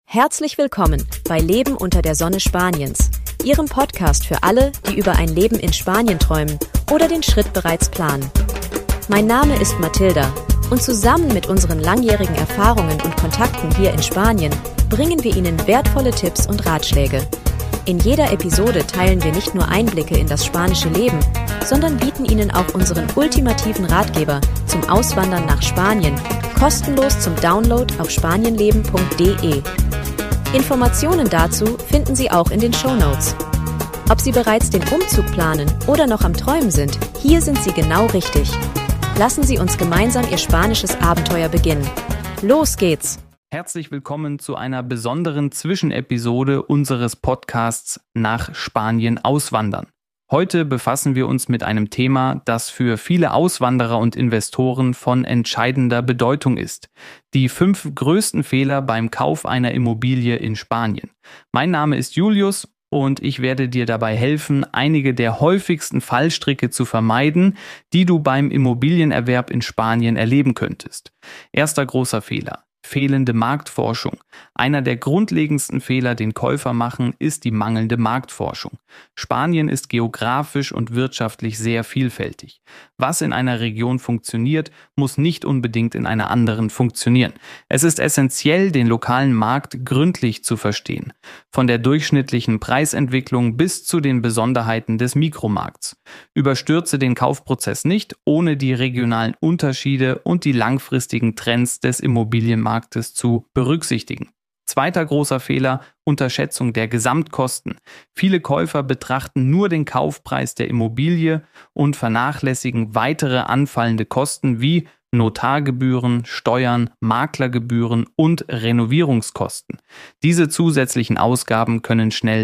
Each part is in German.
Herzlich willkommen bei Leben unter der Sonne Spaniens, Ihrem Podcast für alle, die über ein Leben in Spanien träumen oder den Schritt bereits planen. Mein Name ist Mathilda und zusammen mit unseren langjährigen Erfahrungen und Kontakten hier in Spanien bringen wir Ihnen wertvolle Tipps und Ratschläge. In jeder Episode teilen wir nicht nur Einblicke in das spanische Leben, sondern bieten Ihnen auch unseren ultimativen Ratgeber zum Auswandern nach Spanien kostenlos zum Download auf spanienleben.de. Informationen dazu finden Sie auch in den Shownotes. Ob Sie bereits den Umzug planen oder noch am Träumen sind, hier sind Sie genau richtig. Lassen Sie uns gemeinsam Ihr spanisches Abenteuer beginnen. Los geht's! Herzlich willkommen zu einer besonderen Zwischenepisode unseres Podcasts Nach Spanien auswandern. Heute befassen wir uns mit einem Thema, das für viele Auswanderer und Investoren von entscheidender Bedeutung ist. Die 5 größten Fehler beim Kauf einer Immobilie in Spanien. Mein Name ist Julius und ich werde dir dabei helfen, einige der häufigsten Fallstricke zu vermeiden, die du beim Immobilienerwerb in Spanien erleben könntest. Erster großer Fehler: fehlende Marktforschung. Einer der grundlegendsten Fehler, den Käufer machen, ist die mangelnde Marktforschung. Spanien ist geografisch und wirtschaftlich sehr vielfältig. Was in einer Region funktioniert, muss nicht unbedingt in einer anderen funktionieren. Es ist essentiell, den lokalen Markt gründlich zu verstehen. Von der durchschnittlichen Preisentwicklung bis zu den Besonderheiten des Mikromarkts. Überstürze den Kaufprozess nicht, ohne die regionalen Unterschiede und die langfristigen Trends des Immobilienmarktes zu berücksichtigen. Zweiter großer Fehler: Unterschätzung der Gesamtkosten. Viele Käufer betrachten nur den Kaufpreis der Immobilie und vernachlässigen weitere anfallende Kosten wie Notargebühren, Steuern, Maklergebühren und Renovierungskosten. Diese zusätzlichen Ausgaben können schnell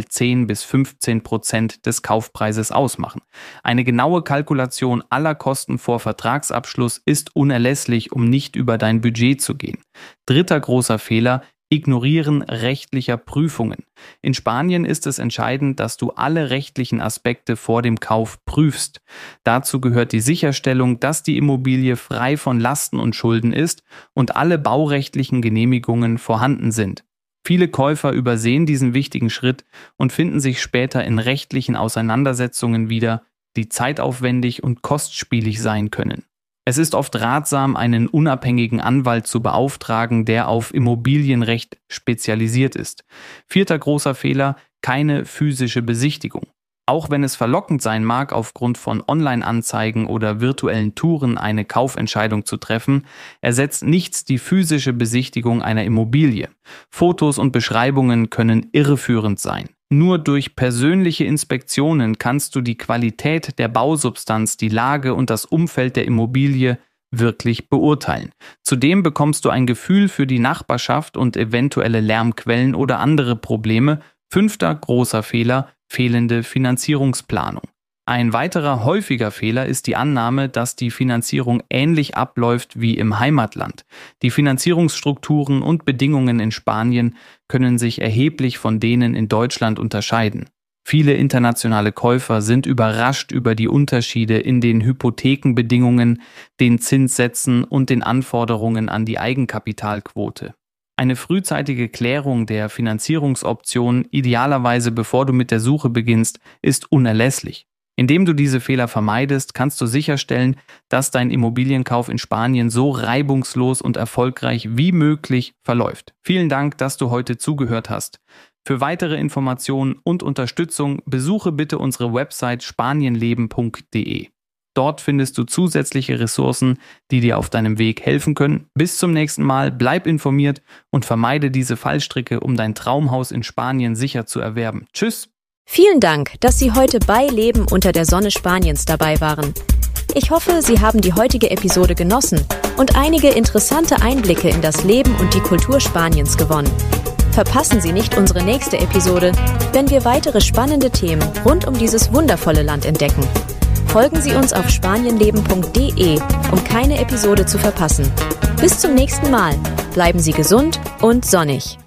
10-15% des Kaufpreises ausmachen. Eine genaue Kalkulation aller Kosten vor Vertragsabschluss ist unerlässlich, um nicht über dein Budget zu gehen. Dritter großer Fehler: Ignorieren rechtlicher Prüfungen. In Spanien ist es entscheidend, dass du alle rechtlichen Aspekte vor dem Kauf prüfst. Dazu gehört die Sicherstellung, dass die Immobilie frei von Lasten und Schulden ist und alle baurechtlichen Genehmigungen vorhanden sind. Viele Käufer übersehen diesen wichtigen Schritt und finden sich später in rechtlichen Auseinandersetzungen wieder, die zeitaufwendig und kostspielig sein können. Es ist oft ratsam, einen unabhängigen Anwalt zu beauftragen, der auf Immobilienrecht spezialisiert ist. Vierter großer Fehler: keine physische Besichtigung. Auch wenn es verlockend sein mag, aufgrund von Online-Anzeigen oder virtuellen Touren eine Kaufentscheidung zu treffen, ersetzt nichts die physische Besichtigung einer Immobilie. Fotos und Beschreibungen können irreführend sein. Nur durch persönliche Inspektionen kannst du die Qualität der Bausubstanz, die Lage und das Umfeld der Immobilie wirklich beurteilen. Zudem bekommst du ein Gefühl für die Nachbarschaft und eventuelle Lärmquellen oder andere Probleme. Fünfter großer Fehler: fehlende Finanzierungsplanung. Ein weiterer häufiger Fehler ist die Annahme, dass die Finanzierung ähnlich abläuft wie im Heimatland. Die Finanzierungsstrukturen und Bedingungen in Spanien können sich erheblich von denen in Deutschland unterscheiden. Viele internationale Käufer sind überrascht über die Unterschiede in den Hypothekenbedingungen, den Zinssätzen und den Anforderungen an die Eigenkapitalquote. Eine frühzeitige Klärung der Finanzierungsoptionen, idealerweise bevor du mit der Suche beginnst, ist unerlässlich. Indem du diese Fehler vermeidest, kannst du sicherstellen, dass dein Immobilienkauf in Spanien so reibungslos und erfolgreich wie möglich verläuft. Vielen Dank, dass du heute zugehört hast. Für weitere Informationen und Unterstützung besuche bitte unsere Website spanienleben.de. Dort findest du zusätzliche Ressourcen, die dir auf deinem Weg helfen können. Bis zum nächsten Mal, bleib informiert und vermeide diese Fallstricke, um dein Traumhaus in Spanien sicher zu erwerben. Tschüss! Vielen Dank, dass Sie heute bei Leben unter der Sonne Spaniens dabei waren. Ich hoffe, Sie haben die heutige Episode genossen und einige interessante Einblicke in das Leben und die Kultur Spaniens gewonnen. Verpassen Sie nicht unsere nächste Episode, wenn wir weitere spannende Themen rund um dieses wundervolle Land entdecken. Folgen Sie uns auf spanienleben.de, um keine Episode zu verpassen. Bis zum nächsten Mal. Bleiben Sie gesund und sonnig.